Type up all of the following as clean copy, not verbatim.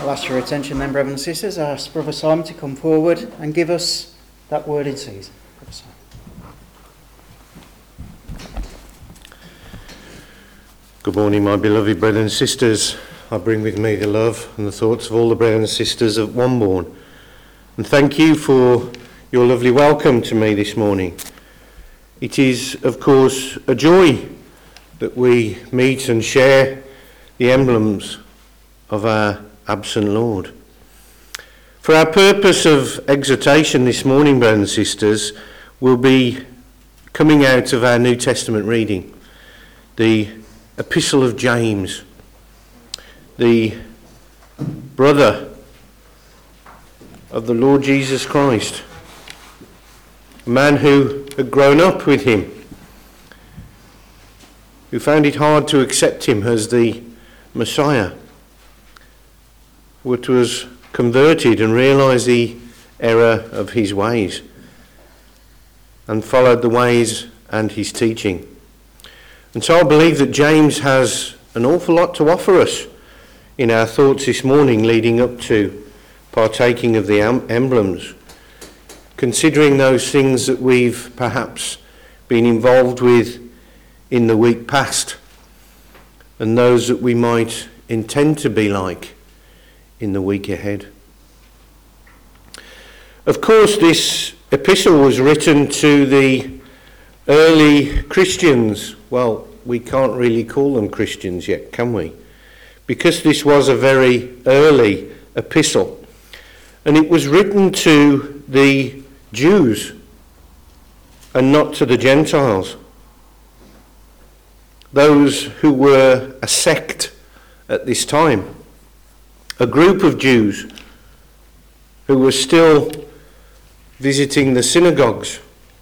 I'll ask your attention then, brothers and sisters. I ask Brother Simon to come forward and give us that word in season. Brother Simon. Good morning, my beloved brothers and sisters. I bring with me the love and the thoughts of all the brothers and sisters of Wombourne. And thank you for your lovely welcome to me this morning. It is, of course, a joy that we meet and share the emblems of our absent Lord. For our purpose of exhortation this morning, brothers and sisters, we'll be coming out of our New Testament reading, the Epistle of James, the brother of the Lord Jesus Christ, a man who had grown up with him, who found it hard to accept him as the Messiah, but was converted and realised the error of his ways and followed the ways and his teaching. And so I believe that James has an awful lot to offer us in our thoughts this morning leading up to partaking of the emblems, considering those things that we've perhaps been involved with in the week past and those that we might intend to be like in the week ahead. Of course, this epistle was written to the early Christians. Well, we can't really call them Christians yet, can we? Because this was a very early epistle. And it was written to the Jews and not to the Gentiles. Those who were a sect at this time. A group of Jews who were still visiting the synagogues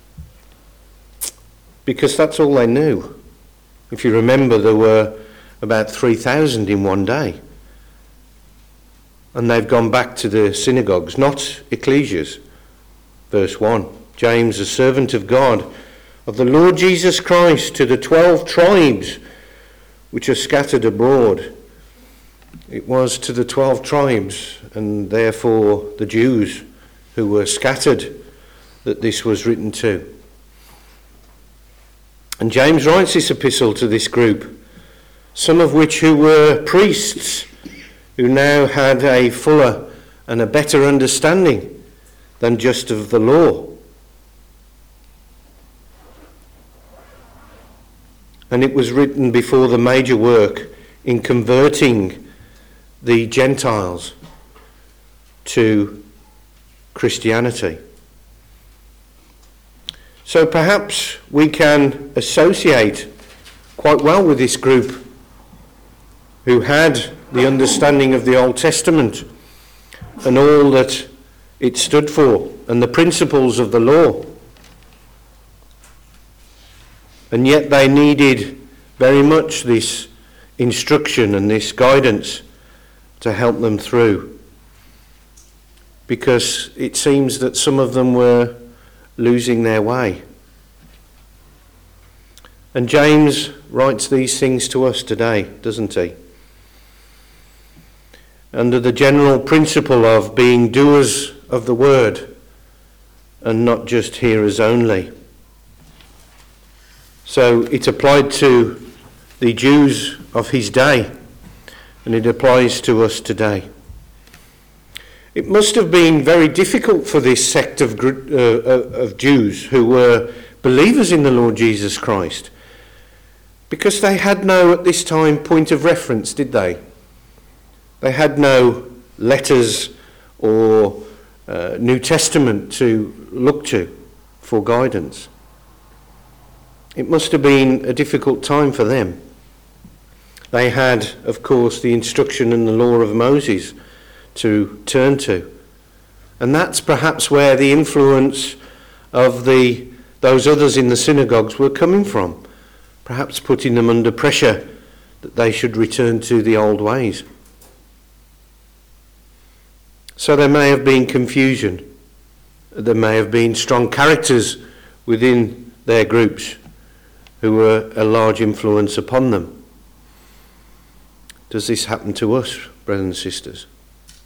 because that's all they knew. If you remember, there were about 3,000 in one day. And they've gone back to the synagogues, not ecclesias. Verse 1, James, a servant of God, of the Lord Jesus Christ, to the 12 tribes which are scattered abroad. It was to the 12 tribes, and therefore the Jews who were scattered, that this was written to. And James writes this epistle to this group, some of which who were priests, who now had a fuller and a better understanding than just of the law. And it was written before the major work in converting the Gentiles to Christianity. So perhaps we can associate quite well with this group who had the understanding of the Old Testament and all that it stood for and the principles of the law. And yet they needed very much this instruction and this guidance to help them through, because it seems that some of them were losing their way. And James writes these things to us today, doesn't he? Under the general principle of being doers of the word and not just hearers only. So it applied to the Jews of his day, and it applies to us today. It must have been very difficult for this sect of Jews who were believers in the Lord Jesus Christ, because they had no, at this time, point of reference, did they? They had no letters or New Testament to look to for guidance. It must have been a difficult time for them. They had, of course, the instruction and the law of Moses to turn to. And that's perhaps where the influence of those others in the synagogues were coming from, perhaps putting them under pressure that they should return to the old ways. So there may have been confusion. There may have been strong characters within their groups who were a large influence upon them. Does this happen to us, brothers and sisters?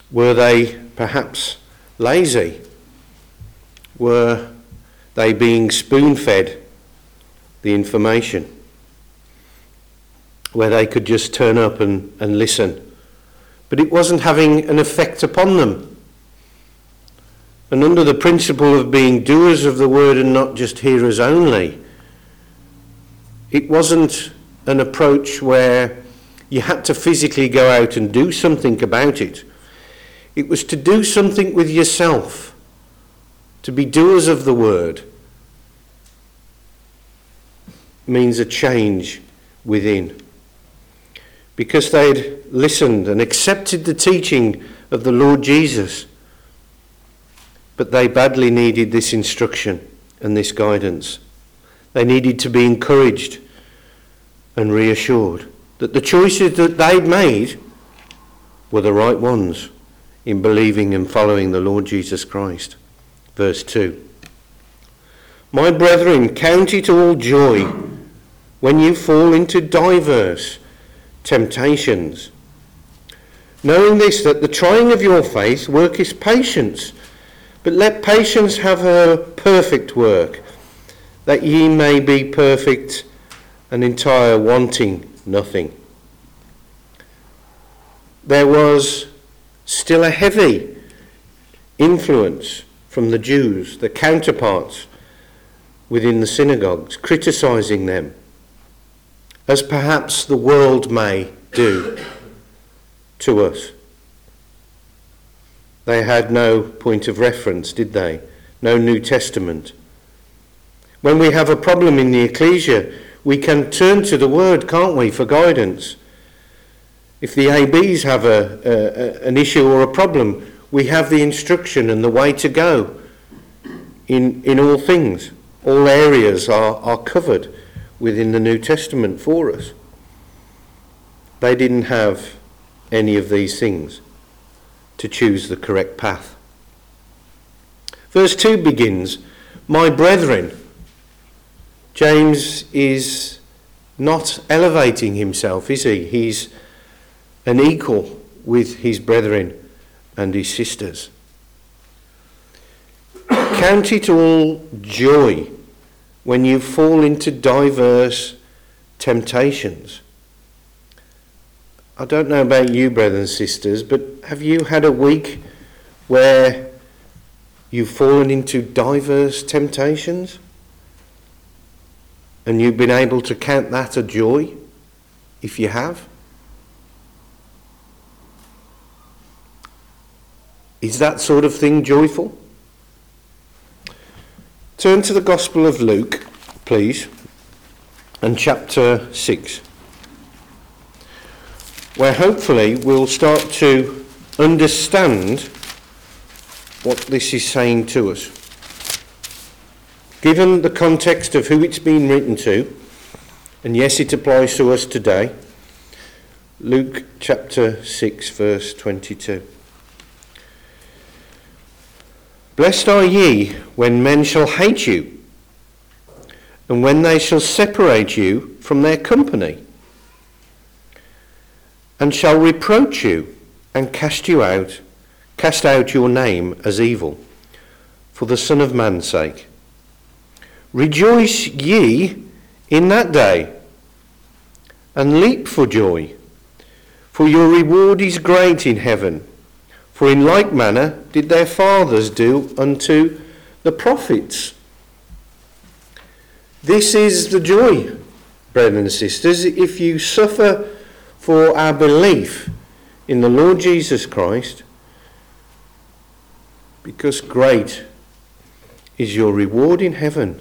Were they perhaps lazy? Were they being spoon-fed the information, where they could just turn up and listen? But it wasn't having an effect upon them. And under the principle of being doers of the word and not just hearers only, it wasn't an approach where you had to physically go out and do something about it. It was to do something with yourself, to be doers of the word, means a change within. Because they'd listened and accepted the teaching of the Lord Jesus, but they badly needed this instruction and this guidance. They needed to be encouraged and reassured that the choices that they'd made were the right ones in believing and following the Lord Jesus Christ. Verse 2. My brethren, count it all joy when you fall into diverse temptations, knowing this, that the trying of your faith worketh patience. But let patience have her perfect work, that ye may be perfect and entire, wanting nothing. There was still a heavy influence from the Jews, the counterparts within the synagogues, criticising them, as perhaps the world may do to us. They had no point of reference, did they? No New Testament. When we have a problem in the ecclesia, we can turn to the Word, can't we, for guidance? If the ABs have an issue or a problem, we have the instruction and the way to go in all things. All areas are covered within the New Testament for us. They didn't have any of these things to choose the correct path. Verse 2 begins, my brethren. James is not elevating himself, is he? He's an equal with his brethren and his sisters. Count it all joy when you fall into diverse temptations. I don't know about you, brothers and sisters, but have you had a week where you've fallen into diverse temptations? And you've been able to count that a joy, if you have? Is that sort of thing joyful? Turn to the Gospel of Luke, please, and chapter 6. Where hopefully we'll start to understand what this is saying to us. Given the context of who it's been written to, and yes, it applies to us today, Luke chapter 6, verse 22. Blessed are ye when men shall hate you, and when they shall separate you from their company, and shall reproach you, and cast out your name as evil, for the Son of Man's sake. Rejoice ye in that day, and leap for joy, for your reward is great in heaven. For in like manner did their fathers do unto the prophets. This is the joy, brothers and sisters, if you suffer for our belief in the Lord Jesus Christ, because great is your reward in heaven.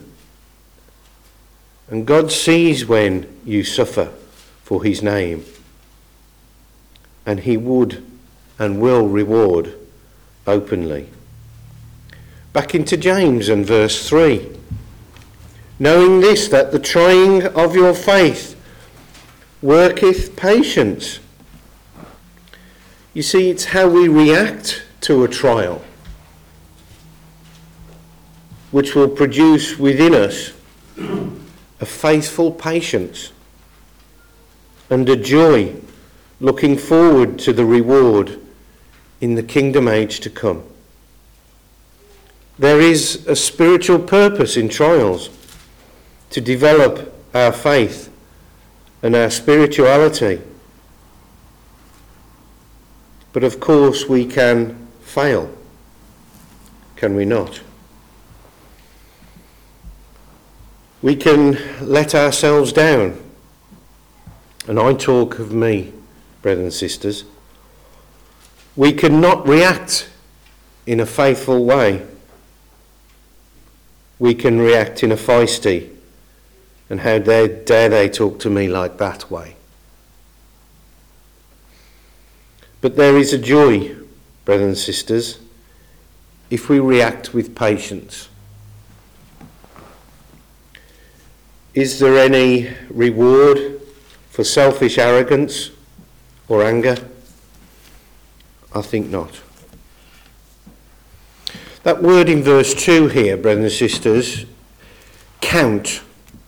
And God sees when you suffer for his name, and he would and will reward openly. Back into James and verse 3. Knowing this, that the trying of your faith worketh patience. You see, it's how we react to a trial which will produce within us a faithful patience and a joy looking forward to the reward in the kingdom age to come. There is a spiritual purpose in trials to develop our faith and our spirituality. But of course we can fail, can we not? We can let ourselves down. And I talk of me, brothers and sisters. We cannot react in a faithful way. We can react in a feisty, and how dare they talk to me like that way. But there is a joy, brothers and sisters, if we react with patience. Is there any reward for selfish arrogance or anger? I think not. That word in verse 2 here, brothers and sisters, count,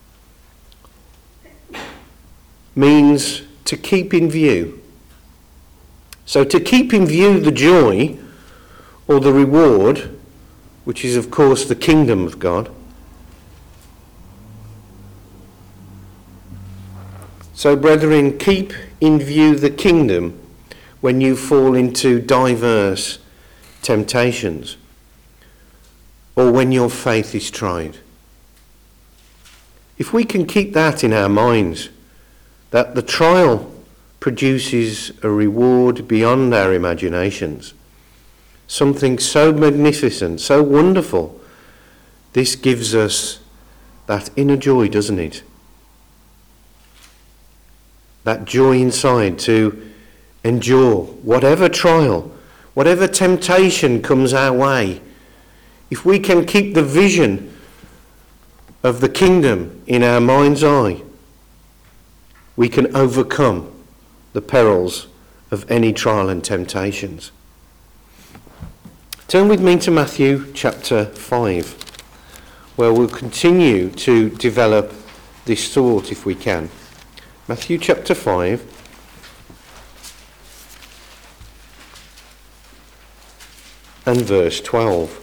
means to keep in view. So to keep in view the joy or the reward, which is of course the kingdom of God. So brethren, keep in view the kingdom when you fall into diverse temptations or when your faith is tried. If we can keep that in our minds, that the trial produces a reward beyond our imaginations, something so magnificent, so wonderful, this gives us that inner joy, doesn't it? That joy inside to endure whatever trial, whatever temptation comes our way. If we can keep the vision of the kingdom in our mind's eye, we can overcome the perils of any trial and temptations. Turn with me to Matthew chapter 5, where we'll continue to develop this thought if we can. Matthew chapter 5. And verse 12.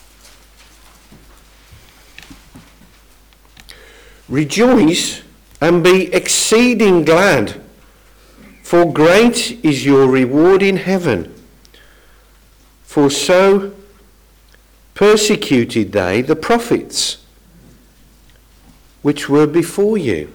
Rejoice and be exceeding glad, for great is your reward in heaven. For so persecuted they the prophets which were before you.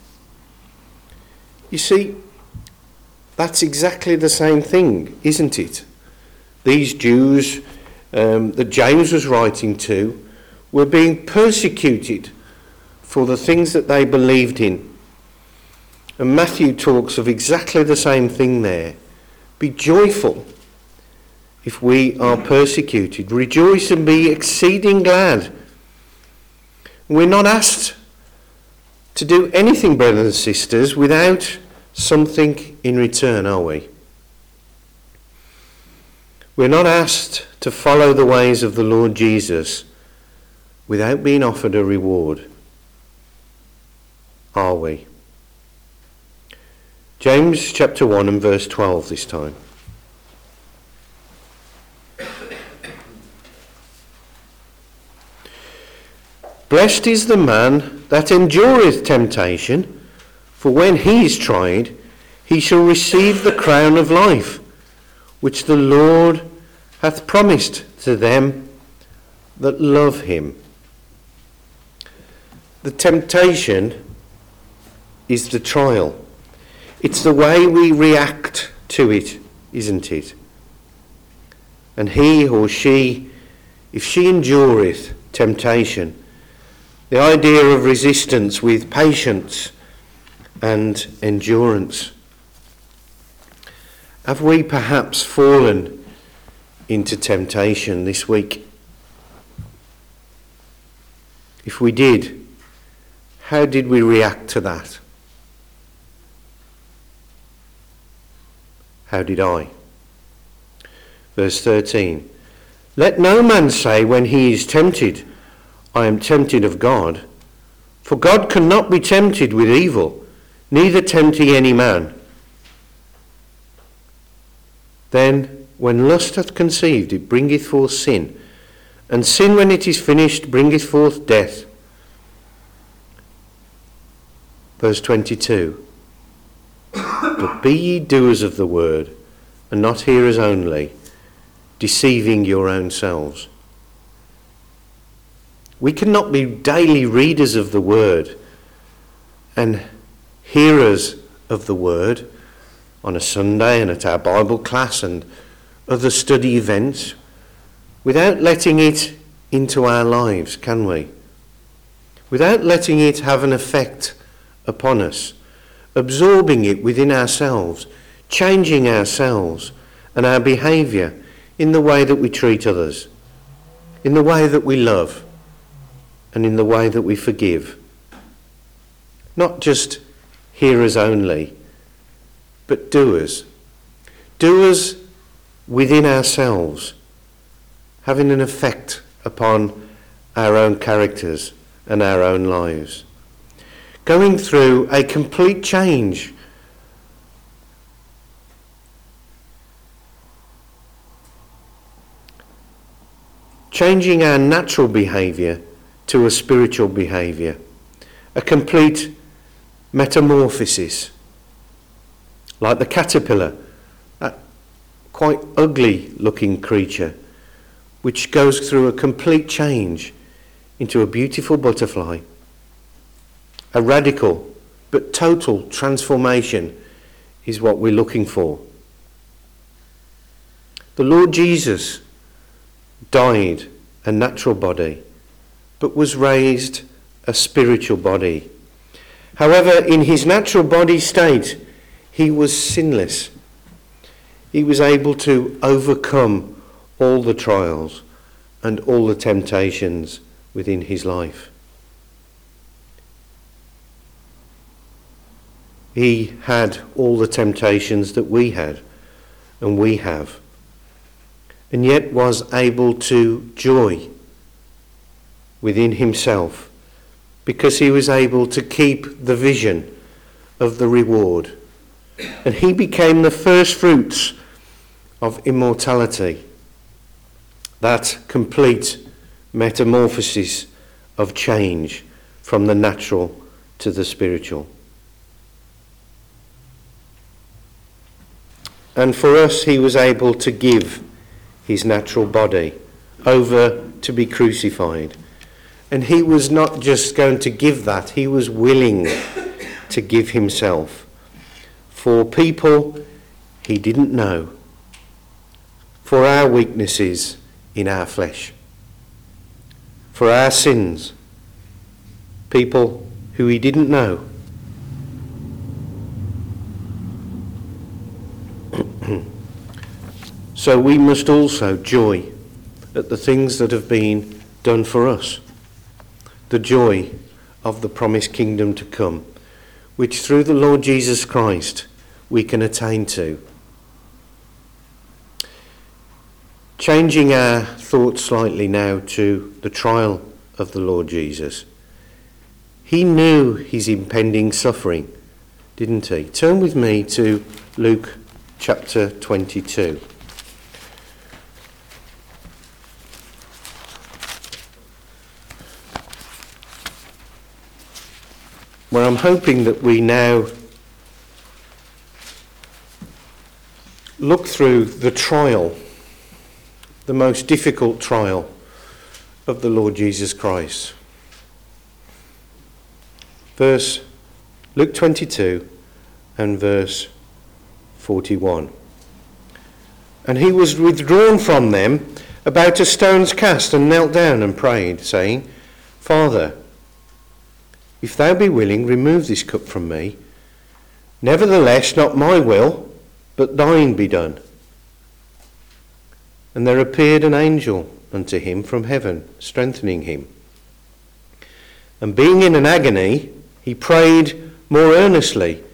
You see, that's exactly the same thing, isn't it? These Jews that James was writing to were being persecuted for the things that they believed in. And Matthew talks of exactly the same thing there. Be joyful if we are persecuted. Rejoice and be exceeding glad. We're not asked to do anything, brothers and sisters, without something in return, are we? We're not asked to follow the ways of the Lord Jesus without being offered a reward, are we? James chapter 1 and verse 12 this time. Blessed is the man that endureth temptation, for when he is tried, he shall receive the crown of life, which the Lord hath promised to them that love him. The temptation is the trial. It's the way we react to it, isn't it? And he or she, if she endureth temptation, the idea of resistance with patience and endurance. Have we perhaps fallen into temptation this week? If we did, how did we react to that? How did I? Verse 13. Let no man say when he is tempted, I am tempted of God. For God cannot be tempted with evil, neither tempt he any man. Then when lust hath conceived, it bringeth forth sin. And sin, when it is finished, bringeth forth death. Verse 22. But be ye doers of the word, and not hearers only, deceiving your own selves. We cannot be daily readers of the word and hearers of the word on a Sunday and at our Bible class and other study events without letting it into our lives, can we? Without letting it have an effect upon us, absorbing it within ourselves, changing ourselves and our behaviour in the way that we treat others, in the way that we love, and in the way that we forgive. Not just hearers only, but doers. Doers within ourselves, having an effect upon our own characters and our own lives. Going through a complete change. Changing our natural behaviour to a spiritual behaviour. A complete metamorphosis. Like the caterpillar, that quite ugly looking creature, which goes through a complete change into a beautiful butterfly. A radical but total transformation is what we're looking for. The Lord Jesus died a natural body, but was raised a spiritual body. However, in his natural body state, he was sinless. He was able to overcome all the trials and all the temptations within his life. He had all the temptations that we had and we have, and yet was able to joy within himself because he was able to keep the vision of the reward. And he became the first fruits of immortality, that complete metamorphosis of change from the natural to the spiritual. And for us, he was able to give his natural body over to be crucified. And he was not just going to give that, he was willing to give himself for people he didn't know, for our weaknesses in our flesh, for our sins, people who he didn't know. So we must also joy at the things that have been done for us. The joy of the promised kingdom to come, which through the Lord Jesus Christ we can attain to. Changing our thoughts slightly now to the trial of the Lord Jesus. He knew his impending suffering, didn't he? Turn with me to Luke chapter 22. Where I'm hoping that we now look through the trial, the most difficult trial of the Lord Jesus Christ. Luke 22 and verse 41. And he was withdrawn from them about a stone's cast, and knelt down and prayed, saying, Father, if thou be willing, remove this cup from me. Nevertheless, not my will, but thine be done. And there appeared an angel unto him from heaven, strengthening him. And being in an agony, he prayed more earnestly,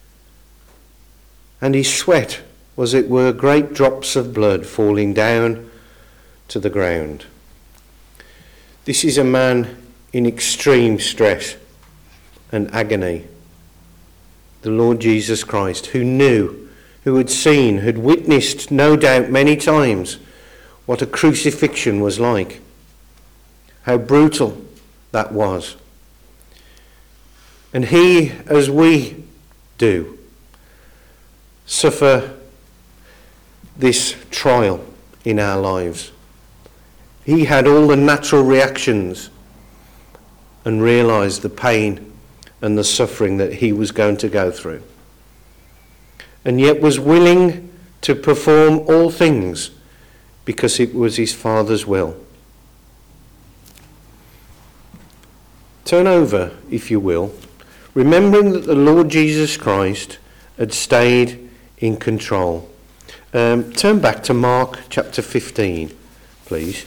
and his sweat was, it were, great drops of blood falling down to the ground. This is a man in extreme stress and agony, the Lord Jesus Christ, who knew who had witnessed, no doubt many times, what a crucifixion was like, how brutal that was. And he, as we do, suffer this trial in our lives. He had all the natural reactions and realised the pain and the suffering that he was going to go through, and yet was willing to perform all things because it was his Father's will. Turn over, if you will, remembering that the Lord Jesus Christ had stayed in control. Turn back to Mark chapter 15, please.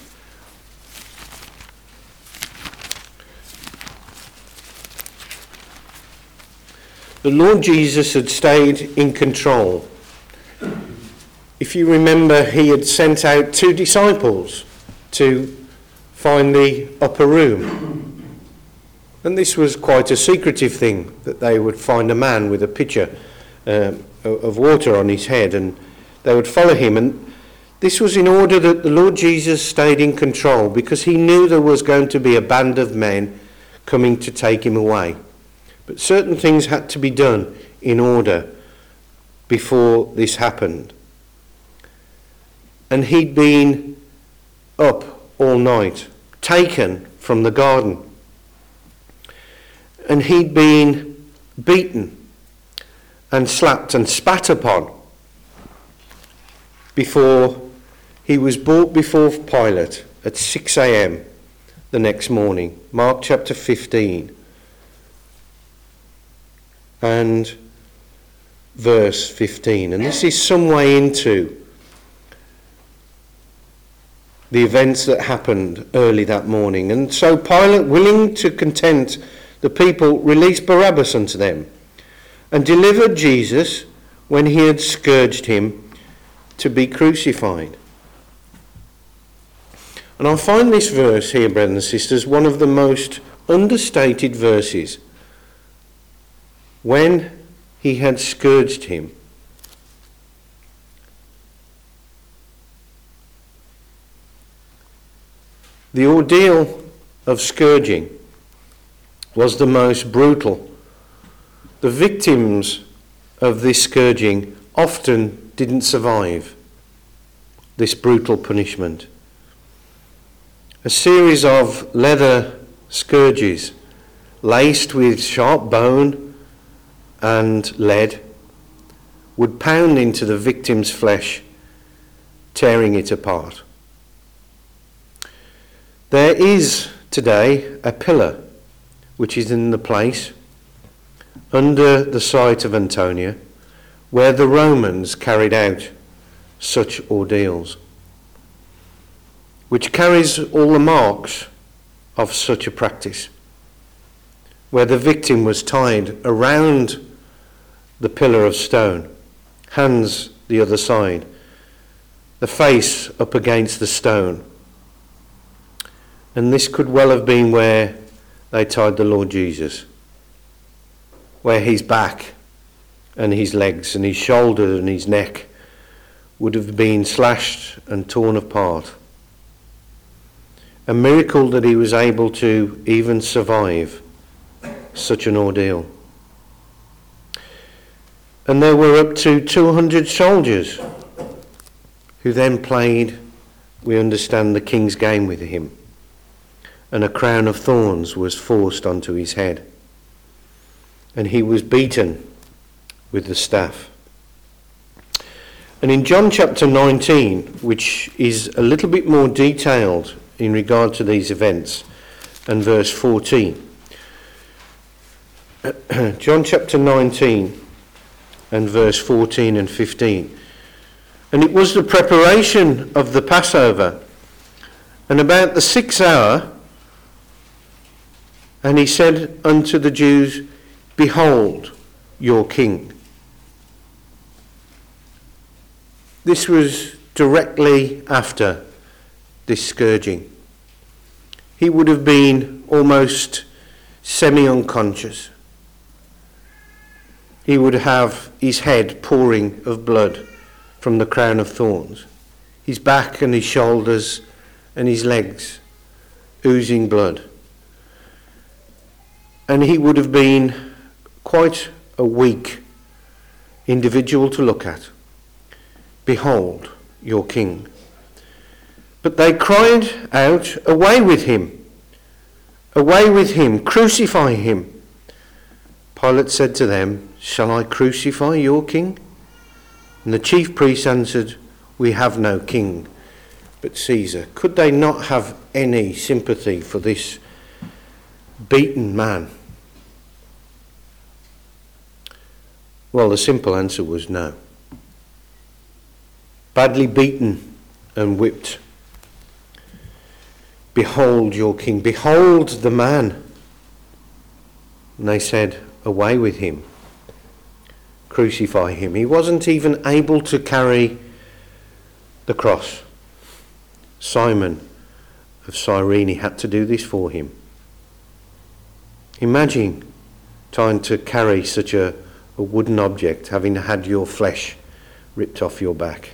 The Lord Jesus had stayed in control. If you remember, he had sent out 2 disciples to find the upper room. And this was quite a secretive thing, that they would find a man with a pitcher of water on his head, and they would follow him. And this was in order that the Lord Jesus stayed in control, because he knew there was going to be a band of men coming to take him away. But certain things had to be done in order before this happened. And he'd been up all night, taken from the garden. And he'd been beaten and slapped and spat upon before he was brought before Pilate at 6 a.m. the next morning. Mark chapter 15 and verse 15. And this is some way into the events that happened early that morning. And so Pilate, willing to content the people, released Barabbas unto them, and delivered Jesus, when he had scourged him, to be crucified. And I find this verse here, brothers and sisters, one of the most understated verses. When he had scourged him. The ordeal of scourging was the most brutal. The victims of this scourging often didn't survive this brutal punishment. A series of leather scourges laced with sharp bone and lead would pound into the victim's flesh, tearing it apart. There is today a pillar which is in the place under the site of Antonia where the Romans carried out such ordeals, which carries all the marks of such a practice, where the victim was tied around the pillar of stone, hands the other side, the face up against the stone. And this could well have been where they tied the Lord Jesus, where his back and his legs and his shoulder and his neck would have been slashed and torn apart. A miracle that he was able to even survive such an ordeal. And there were up to 200 soldiers who then played, we understand, the king's game with him. And a crown of thorns was forced onto his head. And he was beaten with the staff. And in John chapter 19, which is a little bit more detailed in regard to these events, and verse 14. John chapter 19 and verse 14 and 15. And it was the preparation of the Passover, and about the 6th hour, and he said unto the Jews, Behold your king. This was directly after this scourging. He would have been almost semi-unconscious. he would have his head pouring of blood from the crown of thorns, his back and his shoulders and his legs oozing blood. And he would have been quite a weak individual to look at. Behold your king. But they cried out, away with him! Away with him! Crucify him! Pilate said to them, shall I crucify your king? And the chief priests answered, we have no king but Caesar. Could they not have any sympathy for this beaten man? Well, the simple answer was no. Badly beaten and whipped. Behold your king, behold the man. And they said, away with him, crucify him. He wasn't even able to carry the cross. Simon of Cyrene had to do this for him. Imagine trying to carry such a wooden object, having had your flesh ripped off your back.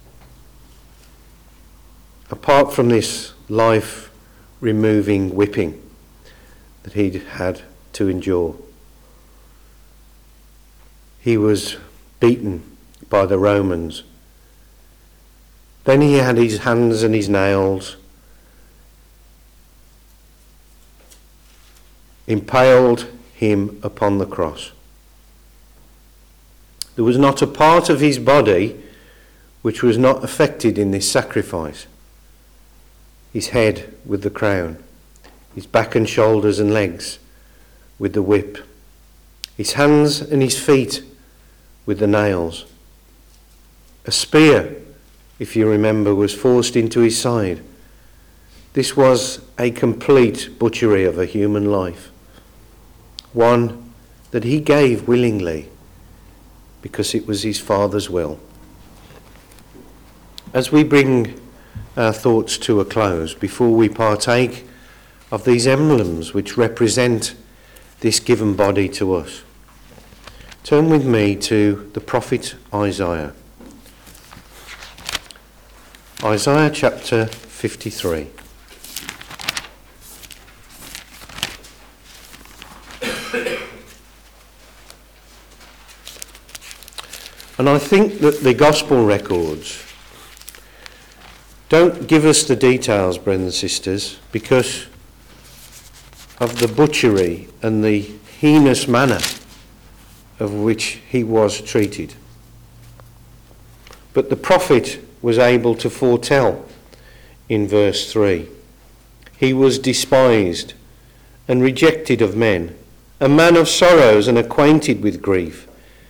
Apart from this life-removing whipping that he'd had to endure, he was beaten by the Romans. Then he had his hands and his nails impaled him upon the cross. There was not a part of his body which was not affected in this sacrifice. His head with the crown, his back and shoulders and legs with the whip, his hands and his feet with the nails. A spear, if you remember, was forced into his side. This was a complete butchery of a human life, one that he gave willingly because it was his Father's will. As we bring our thoughts to a close, before we partake of these emblems which represent this given body to us, turn with me to the prophet Isaiah. Isaiah chapter 53. And I think that the gospel records don't give us the details, brothers and sisters, because of the butchery and the heinous manner of which he was treated. But the prophet was able to foretell in verse 3. He was despised and rejected of men, a man of sorrows and acquainted with grief.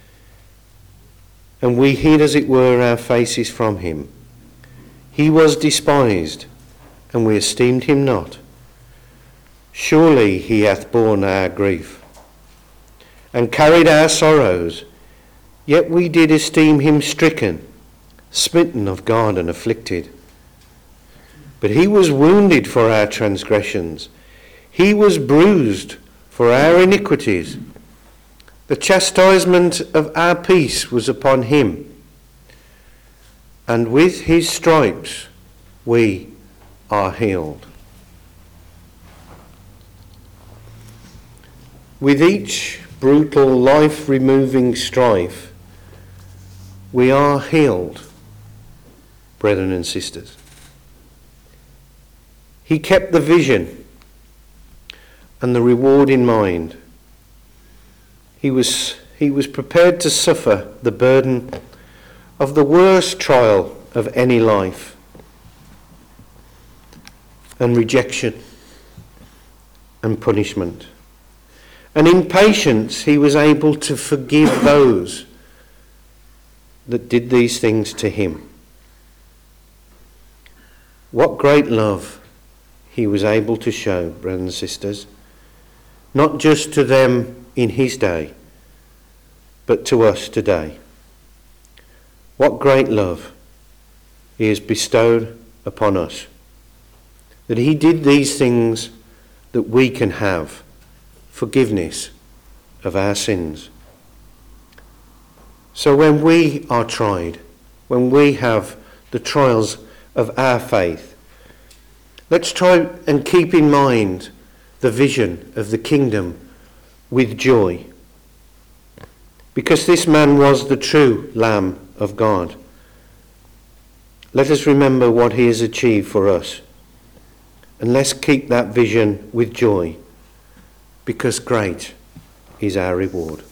And we hid, as it were, our faces from him. He was despised, and we esteemed him not. Surely he hath borne our grief, and carried our sorrows, yet we did esteem him stricken, smitten of God, and afflicted. But he was wounded for our transgressions, he was bruised for our iniquities. The chastisement of our peace was upon him, and with his stripes we are healed. With each brutal, life-removing strife, we are healed, brethren and sisters. He kept the vision and the reward in mind. He was prepared to suffer the burden of the worst trial of any life, and rejection and punishment. And in patience he was able to forgive those that did these things to him. What great love he was able to show, brothers and sisters, not just to them in his day, but to us today. What great love he has bestowed upon us, that he did these things that we can have forgiveness of our sins. So when we are tried, when we have the trials of our faith, let's try and keep in mind the vision of the kingdom with joy. Because this man was the true Lamb of God. Let us remember what he has achieved for us. And let's keep that vision with joy, because great is our reward.